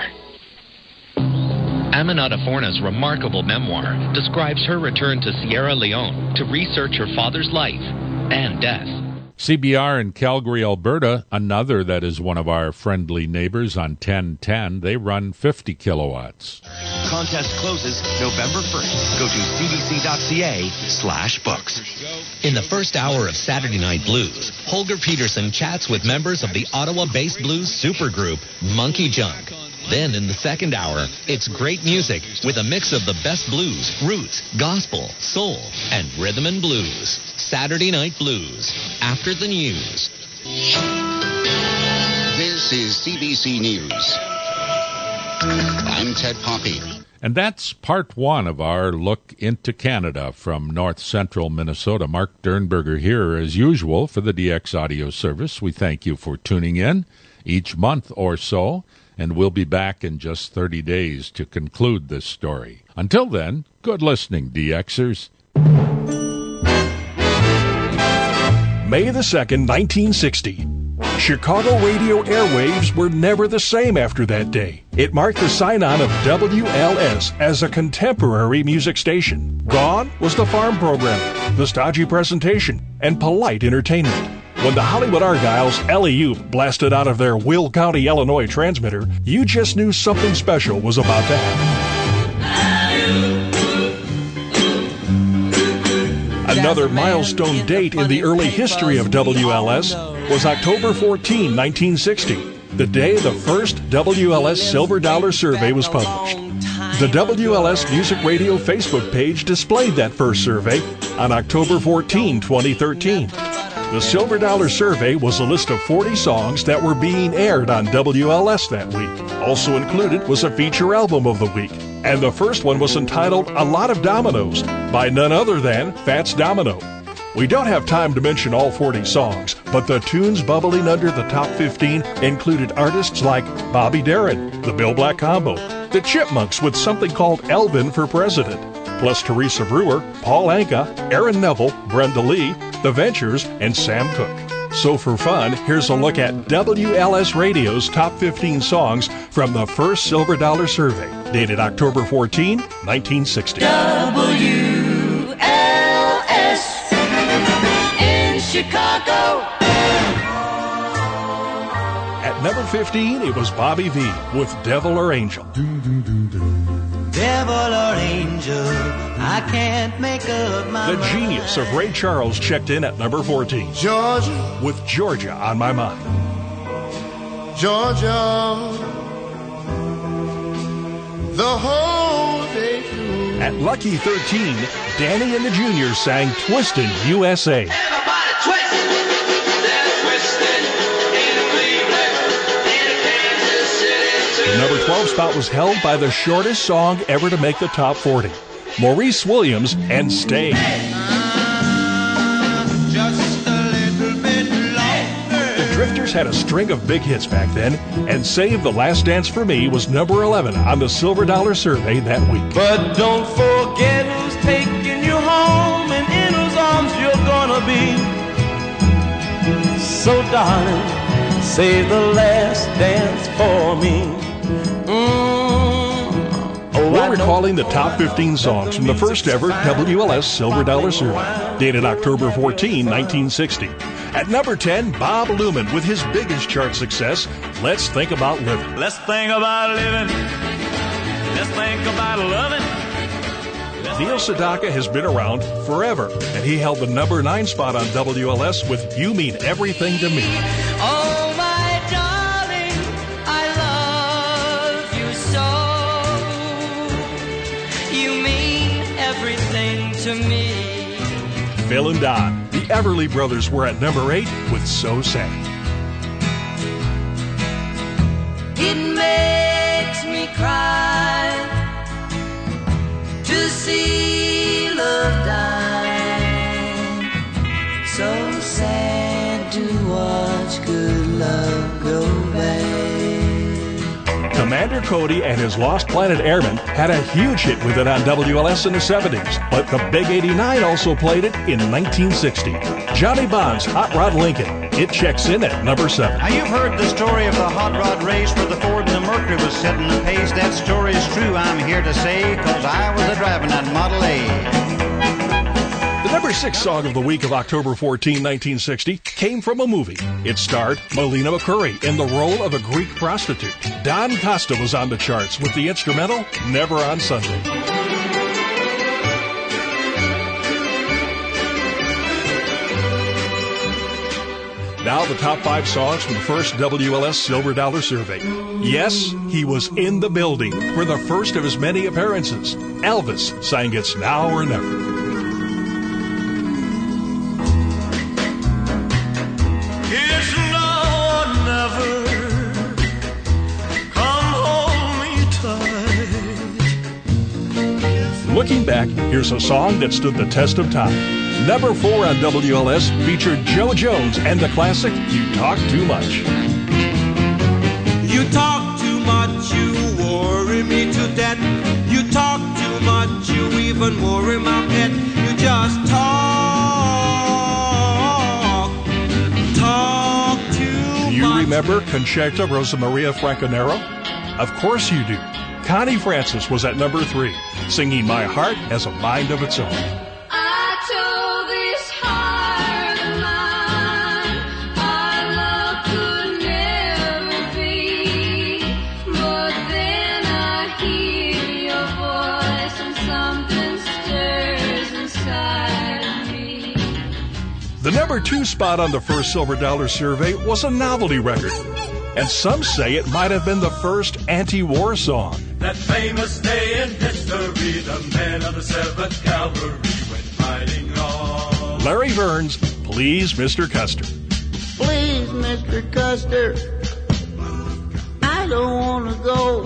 Aminata Forna's remarkable memoir describes her return to Sierra Leone to research her father's life and death. C B R in Calgary, Alberta, another that is one of our friendly neighbors on ten ten, they run fifty kilowatts. Contest closes November first. Go to cbc.ca slash books. In the first hour of Saturday Night Blues, Holger Peterson chats with members of the Ottawa-based blues supergroup Monkey Junk. Then in the second hour, it's great music with a mix of the best blues, roots, gospel, soul, and rhythm and blues. Saturday Night Blues, after the news. This is C B C News. I'm Ted Poppy. And that's part one of our look into Canada from north central Minnesota. Mark Dernberger here, as usual, for the D X Audio Service. We thank you for tuning in each month or so, and we'll be back in just thirty days to conclude this story. Until then, good listening, D Xers. May the second, nineteen sixty. Chicago radio airwaves were never the same after that day. It marked the sign-on of W L S as a contemporary music station. Gone was the farm program, the stodgy presentation, and polite entertainment. When the Hollywood Argyle's Alley-Oop blasted out of their Will County, Illinois transmitter, you just knew something special was about to happen. Another milestone date in the early history of W L S was October fourteenth, nineteen sixty, the day the first W L S Silver Dollar Survey was published. The W L S Music Radio Facebook page displayed that first survey on October fourteenth, twenty thirteen. The Silver Dollar Survey was a list of forty songs that were being aired on W L S that week. Also included was a feature album of the week, and the first one was entitled A Lot of Dominoes by none other than Fats Domino. We don't have time to mention all forty songs, but the tunes bubbling under the top fifteen included artists like Bobby Darin, the Bill Black Combo, the Chipmunks with something called Elvin for President, plus Teresa Brewer, Paul Anka, Aaron Neville, Brenda Lee, The Ventures, and Sam Cooke. So for fun, here's a look at W L S Radio's top fifteen songs from the first Silver Dollar Survey, dated October fourteenth, nineteen sixty. W L S in Chicago. At number fifteen, it was Bobby V with Devil or Angel. Devil or angel, I can't make up my The genius of Ray Charles checked in at number fourteen. Georgia. With Georgia on My Mind. Georgia, the whole day through. At lucky thirteen, Danny and the Juniors sang Twistin' U S A. Everybody twist, they're twisting in Cleveland, in Kansas City too. The number twelve spot was held by the shortest song ever to make the top forty, Maurice Williams and Stay. Just a little bit longer. The Drifters had a string of big hits back then, and Save the Last Dance for Me was number eleven on the Silver Dollar Survey that week. But don't forget who's taking you home and in whose arms you're gonna be. So darling, save the last dance for me. Mm. Oh, We're recalling the top fifteen songs from the first ever W L S Silver Dollar Survey, dated October fourteenth, nineteen sixty. At number ten, Bob Luman with his biggest chart success, Let's Think About Living. Let's think about living. Let's think about loving. Neil Sedaka has been around forever, and he held the number nine spot on W L S with You Mean Everything to Me. Oh, my darling, I love you so. You mean everything to me. Phil and Don, the Everly Brothers, were at number eight with So Sad. It makes me cry to see love die. So sad to watch good love go bad. Commander Cody and his Lost Planet Airmen had a huge hit with it on W L S in the seventies, but the Big eighty-nine also played it in nineteen sixty. Johnny Bond's Hot Rod Lincoln. It checks in at number seven. Now you've heard the story of the hot rod race where the Ford and the Mercury was setting the pace. That story's true, I'm here to say, cause I was a driving that Model A. The number six song of the week of October fourteenth, nineteen sixty came from a movie. It starred Melina McCurry in the role of a Greek prostitute. Don Costa was on the charts with the instrumental Never on Sunday. Now the top five songs from the first W L S Silver Dollar Survey. Yes, he was in the building for the first of his many appearances. Elvis sang It's Now or Never. It's now or never. Come hold me tight. Looking back, here's a song that stood the test of time. Number four on W L S featured Joe Jones and the classic You Talk Too Much. You talk too much, you worry me to death. You talk too much, you even worry my pet. You just talk, talk too You much. remember Concerta Rosa Maria Franconero? Of course you do. Connie Francis was at number three, singing My Heart Has a Mind of Its Own. The number two spot on the first Silver Dollar Survey was a novelty record, and some say it might have been the first anti-war song. That famous day in history, the men of the seventh Cavalry went fighting on. Larry Burns, Please Mister Custer. Please, Mister Custer, I don't want to go.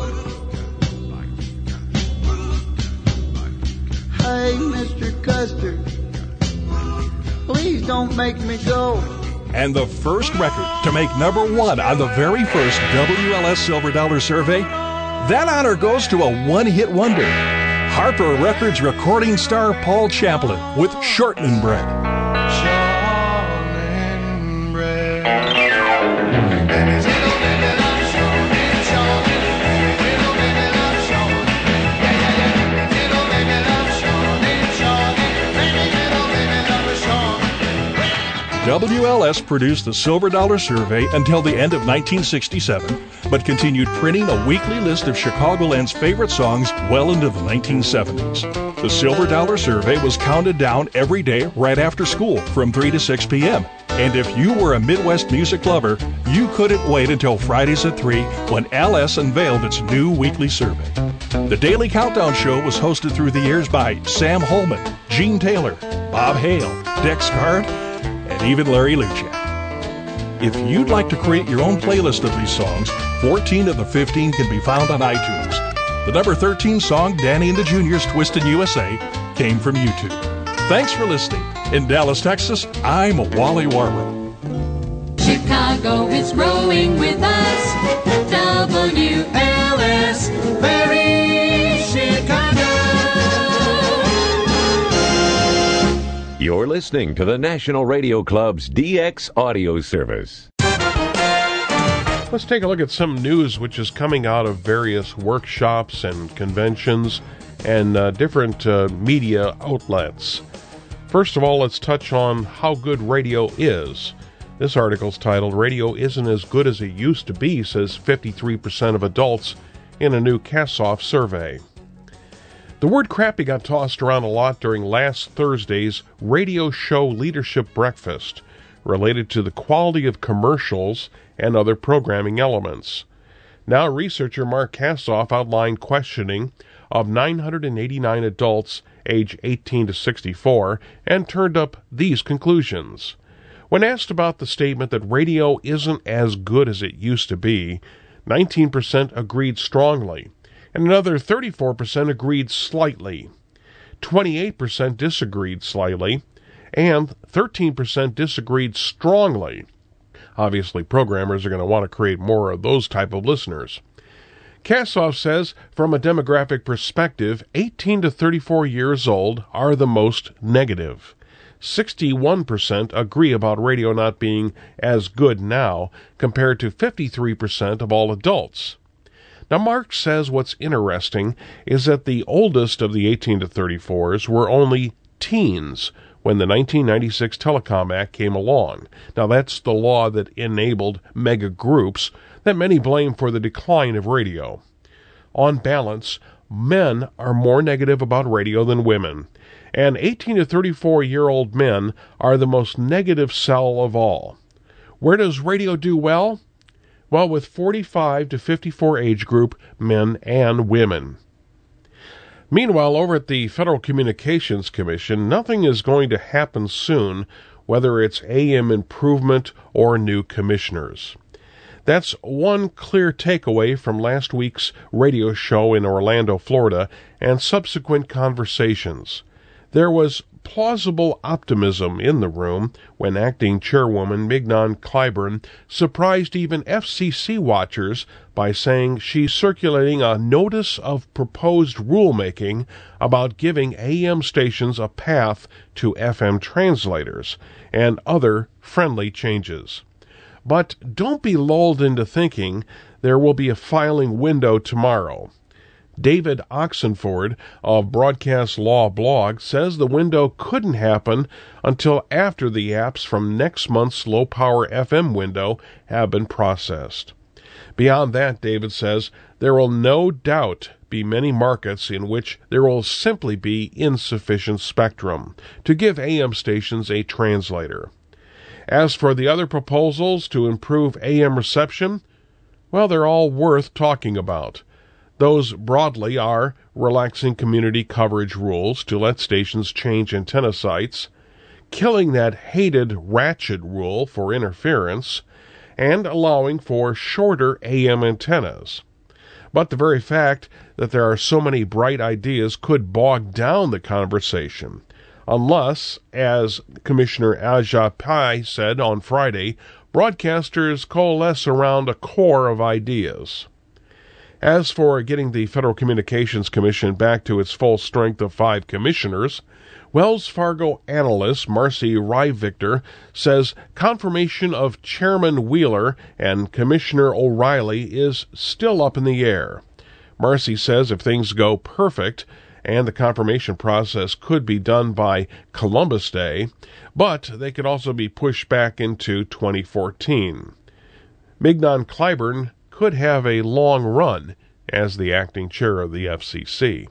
Hey, Mister Custer, please don't make me go. And the first record to make number one on the very first W L S Silver Dollar Survey, that honor goes to a one-hit wonder. Harper Records recording star Paul Champlin with Shortening Bread. Shortening bread. And it's little bit of shortening, shortening, little bit of shortening. Yeah, yeah, yeah. Little bit of shortening, shortening, little bit of shortening. W L S produced the Silver Dollar Survey until the end of nineteen sixty-seven, but continued printing a weekly list of Chicagoland's favorite songs well into the nineteen seventies. The Silver Dollar Survey was counted down every day right after school from three to six p.m. And if you were a Midwest music lover, you couldn't wait until Fridays at three when L S unveiled its new weekly survey. The Daily Countdown Show was hosted through the years by Sam Holman, Gene Taylor, Bob Hale, Dex Card, and even Larry Lucia. If you'd like to create your own playlist of these songs, fourteen of the fifteen can be found on iTunes. The number thirteen song, Danny and the Juniors' Twisted U S A, came from YouTube. Thanks for listening. In Dallas, Texas, I'm Wally Warbrough. Chicago is growing with us. W L S, very Chicago. You're listening to the National Radio Club's D X audio service. Let's take a look at some news which is coming out of various workshops and conventions and uh, different uh, media outlets. First of all, let's touch on how good radio is. This article's titled, "Radio Isn't As Good As It Used to Be," says fifty-three percent of adults in a new Kassoff survey. The word crappy got tossed around a lot during last Thursday's radio show leadership breakfast, related to the quality of commercials and other programming elements. Now, researcher Mark Kassoff outlined questioning of nine hundred eighty-nine adults age eighteen to sixty-four and turned up these conclusions. When asked about the statement that radio isn't as good as it used to be, nineteen percent agreed strongly, and another thirty-four percent agreed slightly. twenty-eight percent disagreed slightly, and thirteen percent disagreed strongly. Obviously, programmers are going to want to create more of those type of listeners. Kassoff says, from a demographic perspective, eighteen to thirty-four years old are the most negative. sixty-one percent agree about radio not being as good now, compared to fifty-three percent of all adults. Now, Mark says what's interesting is that the oldest of the eighteen to thirty-fours were only teens when the nineteen ninety-six Telecom Act came along. Now, that's the law that enabled mega groups that many blame for the decline of radio. On balance, men are more negative about radio than women, and eighteen to thirty-four-year-old men are the most negative cell of all. Where does radio do well? Well, with forty-five to fifty-four age group, men and women. Meanwhile, over at the Federal Communications Commission, nothing is going to happen soon, whether it's A M improvement or new commissioners. That's one clear takeaway from last week's radio show in Orlando, Florida, and subsequent conversations. There was plausible optimism in the room when acting chairwoman Mignon Clyburn surprised even F C C watchers by saying she's circulating a notice of proposed rulemaking about giving A M stations a path to F M translators and other friendly changes. But don't be lulled into thinking there will be a filing window tomorrow. David Oxenford of Broadcast Law Blog says the window couldn't happen until after the apps from next month's low-power F M window have been processed. Beyond that, David says, there will no doubt be many markets in which there will simply be insufficient spectrum to give A M stations a translator. As for the other proposals to improve A M reception, well, they're all worth talking about. Those broadly are relaxing community coverage rules to let stations change antenna sites, killing that hated ratchet rule for interference, and allowing for shorter A M antennas. But the very fact that there are so many bright ideas could bog down the conversation, unless, as Commissioner Aja Pai said on Friday, broadcasters coalesce around a core of ideas. As for getting the Federal Communications Commission back to its full strength of five commissioners, Wells Fargo analyst Marcy Rivictor says confirmation of Chairman Wheeler and Commissioner O'Reilly is still up in the air. Marcy says if things go perfect, and the confirmation process could be done by Columbus Day, but they could also be pushed back into twenty fourteen. Mignon Clyburn could have a long run as the acting chair of the F C C.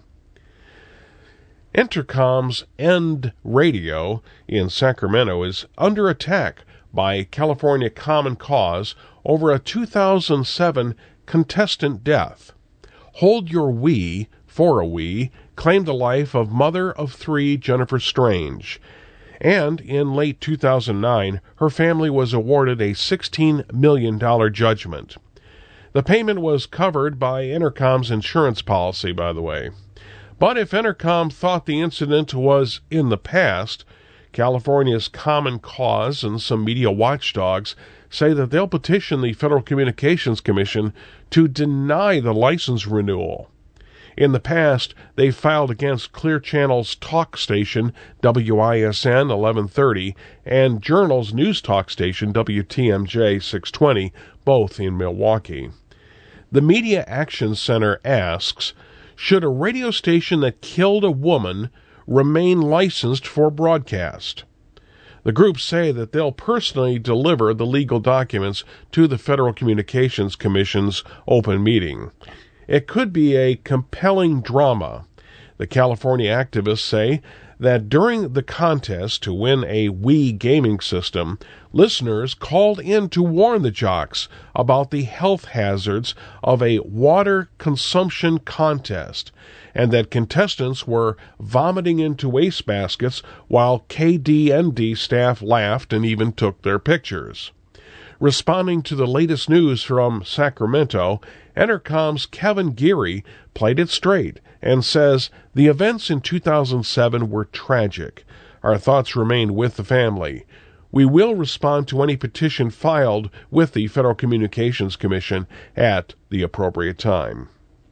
Entercom's End Radio in Sacramento is under attack by California Common Cause over a two thousand seven contestant death. Hold Your We, for a We, claimed the life of mother of three Jennifer Strange, and in late two thousand nine, her family was awarded a sixteen million dollars judgment. The payment was covered by Entercom's insurance policy, by the way. But if Entercom thought the incident was in the past, California's Common Cause and some media watchdogs say that they'll petition the Federal Communications Commission to deny the license renewal. In the past, they filed against Clear Channel's talk station, W I S N eleven thirty, and Journal's news talk station, W T M J six twenty, both in Milwaukee. The Media Action Center asks, should a radio station that killed a woman remain licensed for broadcast? The groups say that they'll personally deliver the legal documents to the Federal Communications Commission's open meeting. It could be a compelling drama. The California activists say that during the contest to win a Wii gaming system, listeners called in to warn the jocks about the health hazards of a water consumption contest, and that contestants were vomiting into wastebaskets while K D N D staff laughed and even took their pictures. Responding to the latest news from Sacramento, Entercom's Kevin Geary played it straight and says the events in two thousand seven were tragic. Our thoughts remain with the family. We will respond to any petition filed with the Federal Communications Commission at the appropriate time.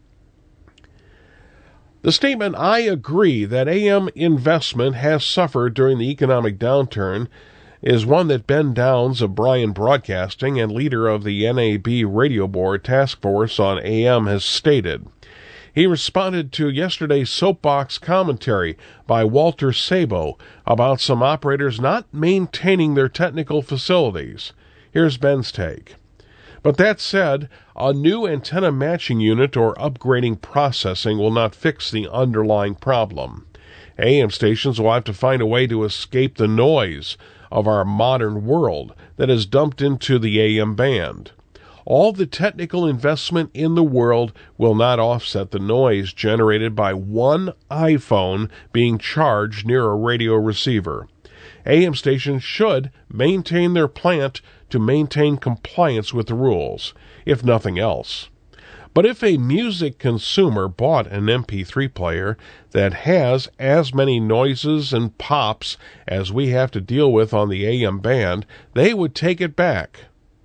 The statement, I agree that A M investment has suffered during the economic downturn, is one that Ben Downs of Bryan Broadcasting and leader of the N A B Radio Board Task Force on A M has stated. He responded to yesterday's soapbox commentary by Walter Sabo about some operators not maintaining their technical facilities. Here's Ben's take. But that said, a new antenna matching unit or upgrading processing will not fix the underlying problem. A M stations will have to find a way to escape the noise of our modern world that is dumped into the A M band. All the technical investment in the world will not offset the noise generated by one iPhone being charged near a radio receiver. A M stations should maintain their plant to maintain compliance with the rules, if nothing else. But if a music consumer bought an M P three player that has as many noises and pops as we have to deal with on the A M band, they would take it back.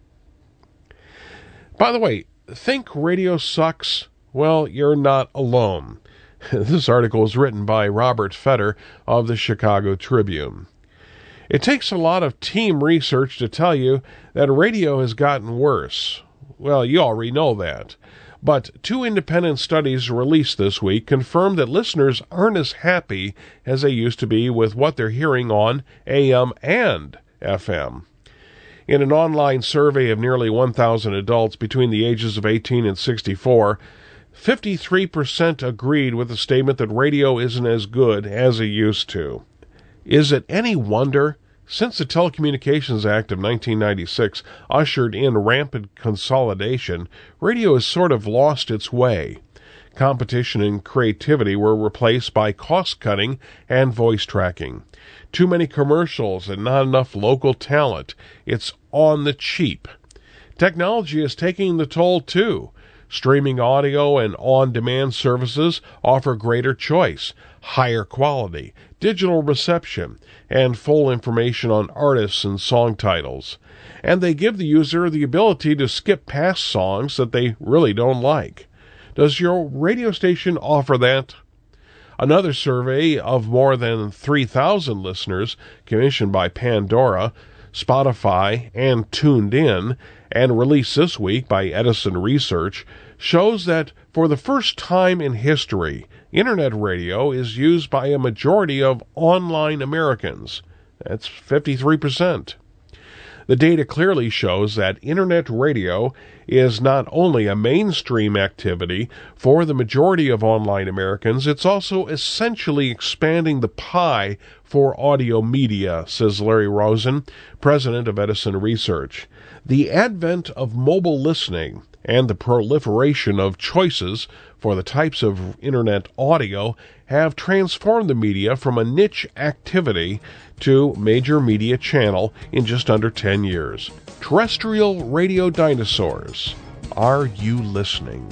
By the way, think radio sucks? Well, you're not alone. This article is written by Robert Fetter of the Chicago Tribune. It takes a lot of team research to tell you that radio has gotten worse. Well, you already know that. But two independent studies released this week confirm that listeners aren't as happy as they used to be with what they're hearing on A M and F M. In an online survey of nearly one thousand adults between the ages of eighteen and sixty-four, fifty-three percent agreed with the statement that radio isn't as good as it used to. Is it any wonder? Since the Telecommunications Act of nineteen ninety-six ushered in rampant consolidation, radio has sort of lost its way. Competition and creativity were replaced by cost-cutting and voice tracking. Too many commercials and not enough local talent. It's on the cheap. Technology is taking the toll, too. Streaming audio and on-demand services offer greater choice, higher quality, digital reception, and full information on artists and song titles. And they give the user the ability to skip past songs that they really don't like. Does your radio station offer that? Another survey of more than three thousand listeners commissioned by Pandora, Spotify, and Tuned In, and released this week by Edison Research, shows that for the first time in history, Internet radio is used by a majority of online Americans. That's fifty-three percent. The data clearly shows that Internet radio is not only a mainstream activity for the majority of online Americans, it's also essentially expanding the pie for audio media, says Larry Rosen, president of Edison Research. The advent of mobile listening and the proliferation of choices for the types of Internet audio have transformed the media from a niche activity to major media channel in just under ten years. Terrestrial radio dinosaurs, are you listening?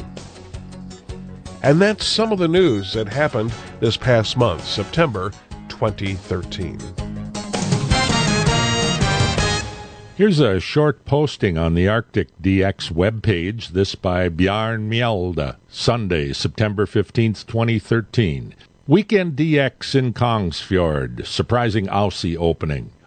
And that's some of the news that happened this past month, September twenty thirteen. Here's a short posting on the Arctic D X webpage, this by Bjarne Mjelde, Sunday, September fifteenth, twenty thirteen. Weekend D X in Kongsfjord, surprising Aussie opening.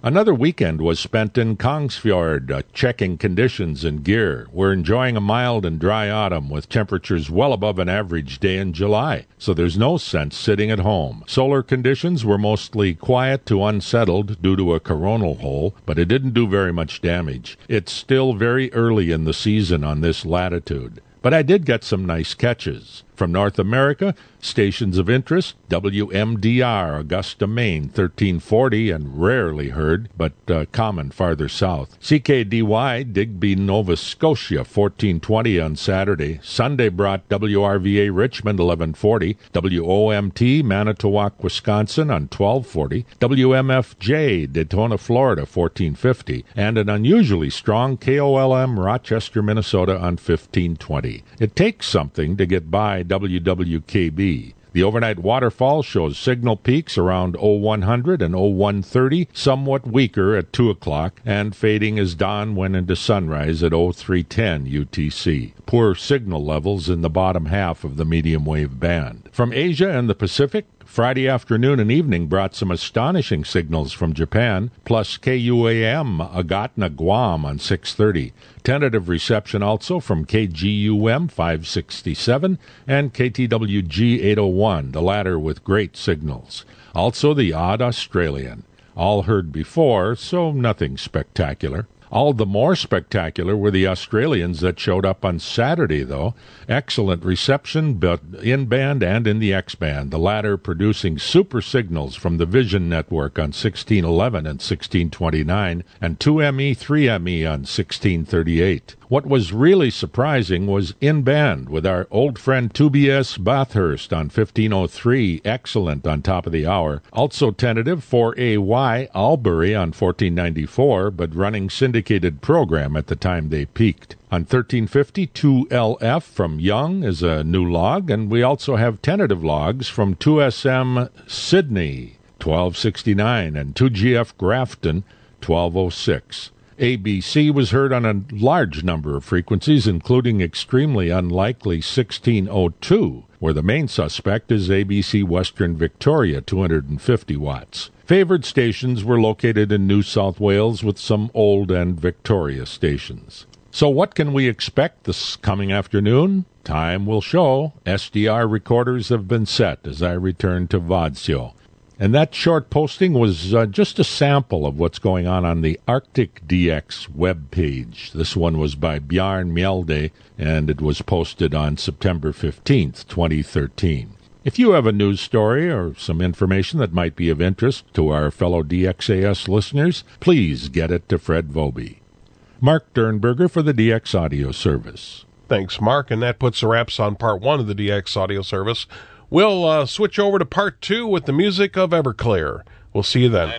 Another weekend was spent in Kongsfjord, uh, checking conditions and gear. We're enjoying a mild and dry autumn with temperatures well above an average day in July, so there's no sense sitting at home. Solar conditions were mostly quiet to unsettled due to a coronal hole, but it didn't do very much damage. It's still very early in the season on this latitude, but I did get some nice catches. From North America, stations of interest, W M D R, Augusta, Maine, thirteen forty, and rarely heard, but uh, common farther south. C K D Y, Digby, Nova Scotia, fourteen twenty on Saturday. Sunday brought W R V A, Richmond, eleven forty. W O M T, Manitowoc, Wisconsin, on twelve forty. W M F J, Daytona, Florida, fourteen fifty. And an unusually strong K O L M, Rochester, Minnesota, on fifteen twenty. It takes something to get by W W K B. The overnight waterfall shows signal peaks around oh one hundred and oh one thirty, somewhat weaker at two o'clock, and fading as dawn went into sunrise at oh three ten U T C. Poor signal levels in the bottom half of the medium wave band. From Asia and the Pacific, Friday afternoon and evening brought some astonishing signals from Japan, plus K U A M Agatna, Guam on six thirty. Tentative reception also from K G U M five sixty-seven and K T W G eight oh one, the latter with great signals. Also the odd Australian. All heard before, so nothing spectacular. All the more spectacular were the Australians that showed up on Saturday, though. Excellent reception, both in band and in the X-band, the latter producing super signals from the Vision Network on sixteen eleven and sixteen twenty-nine, and two M E, three M E on sixteen thirty-eight. What was really surprising was in band with our old friend two B S Bathurst on fifteen oh three, excellent on top of the hour. Also tentative four A Y Albury on fourteen ninety-four, but running syndicated program at the time they peaked. On thirteen fifty, two L F from Young is a new log, and we also have tentative logs from two S M Sydney, twelve sixty-nine, and two G F Grafton, twelve oh six. A B C was heard on a large number of frequencies, including extremely unlikely sixteen oh two, where the main suspect is A B C Western Victoria, two hundred fifty watts. Favored stations were located in New South Wales with some old and Victoria stations. So what can we expect this coming afternoon? Time will show. S D R recorders have been set as I return to Vadsio. And that short posting was uh, just a sample of what's going on on the Arctic D X webpage. This one was by Bjarne Mjelde, and it was posted on September fifteenth, twenty thirteen. If you have a news story or some information that might be of interest to our fellow D X A S listeners, please get it to Fred Vobie. Mark Dernberger for the D X Audio Service. Thanks, Mark, and that puts the wraps on part one of the D X Audio Service. We'll uh, switch over to part two with the music of Everclear. We'll see you then.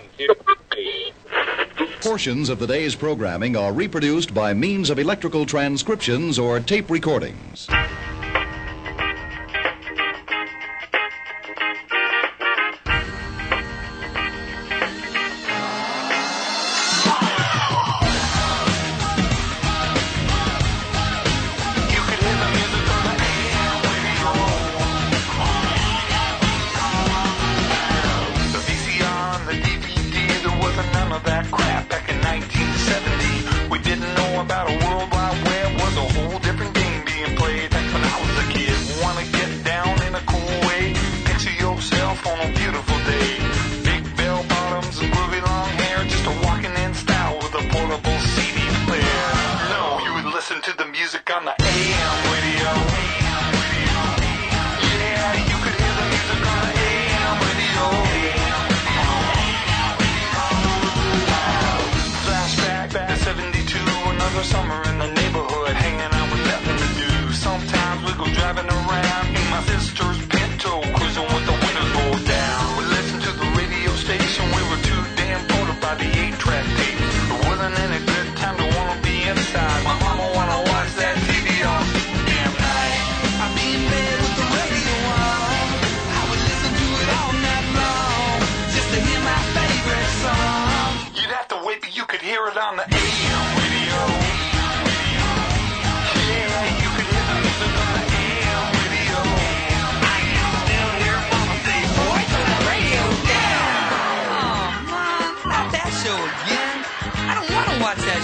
Portions of the day's programming are reproduced by means of electrical transcriptions or tape recordings.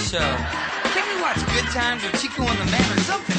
show. Can we watch Good Times with Chico and the Man or something?